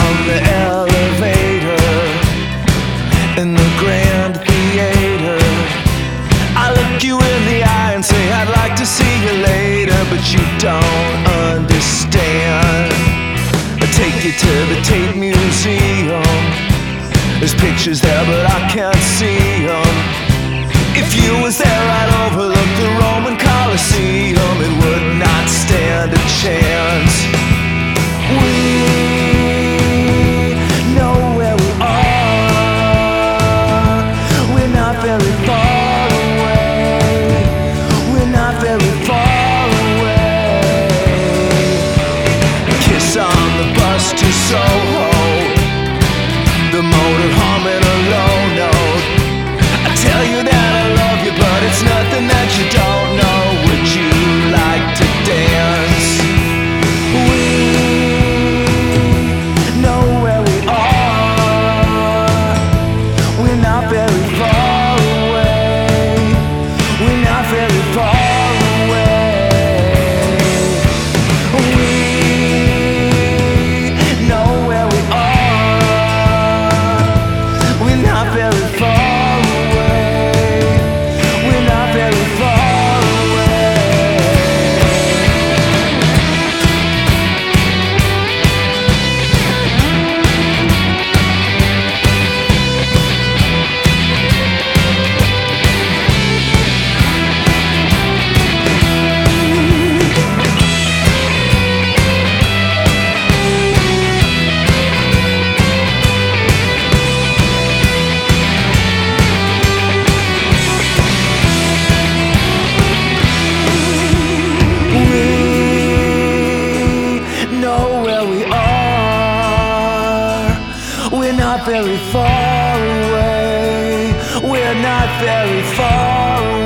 on the elevator in the Grand Theater. I look you in the eye and say I'd like to see you later, but you don't understand. I take you to the Tate Museum. There's pictures there but I can't see them. If you was there I'd overlook the Roman Colosseum. It would not stand a chance. We know where we are. We're not very far away. We're not very far away. Kiss on the bus to Soho, the motor humming a low note. I tell you that I love you, but it's nothing that you don't know. Would you like to dance? We know where we are. We're not very far away. We're not very far away. We know where we are. We're not very far away. We're not very far away. We know where we are. We're not very far away. We're not very far away.